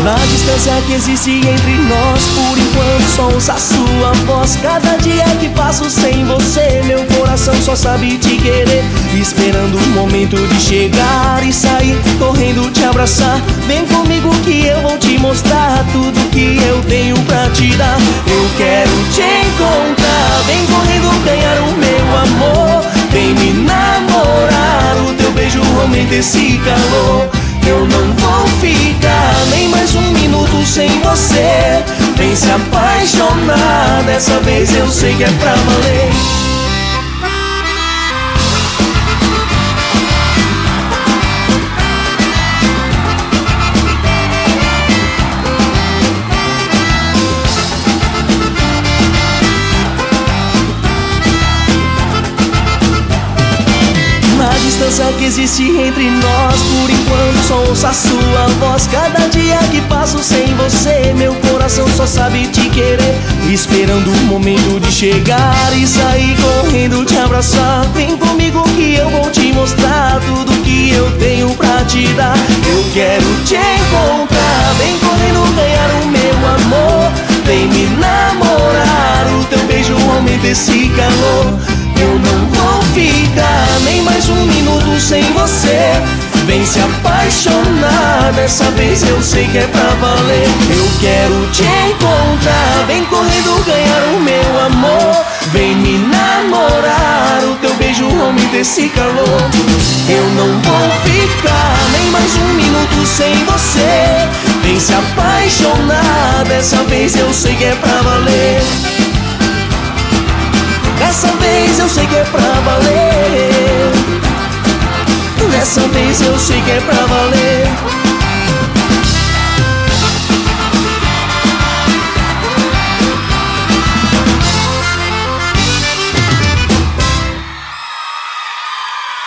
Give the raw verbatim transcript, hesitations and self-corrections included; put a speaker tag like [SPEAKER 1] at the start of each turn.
[SPEAKER 1] Na distância que existe entre nós, por enquanto só ouço a sua voz. Cada dia que passo sem você, meu coração só sabe te querer, esperando o momento de chegar e sair correndo te abraçar. Vem comigo que eu vou te mostrar tudo que eu tenho pra te dar. Eu quero te encontrar, vem correndo ganhar o meu amor. Vem me namorar, o teu beijo aumenta esse calor. Eu não vou ficar nem mais um minuto sem você. Vem se apaixonar, dessa vez eu sei que é pra valer. A distância que existe entre nós, por enquanto só ouço a sua voz. Cada dia que passo sem você, meu coração só sabe te querer, esperando o momento de chegar e sair correndo te abraçar. Vem comigo que eu vou te mostrar tudo que eu tenho pra te dar. Eu quero te encontrar, vem correndo ganhar o meu amor. Vem me namorar, o teu beijo aumenta esse calor. Eu não vou ficar nem mais um minuto sem você. Vem se apaixonar, dessa vez eu sei que é pra valer. Eu quero te encontrar, vem correndo ganhar o meu amor. Vem me namorar, o teu beijo aumenta esse calor. Eu não vou ficar nem mais um minuto sem você. Vem se apaixonar, dessa vez eu sei que é pra valer. Dessa vez eu sei que é pra valer. Dessa vez eu sei que é pra valer.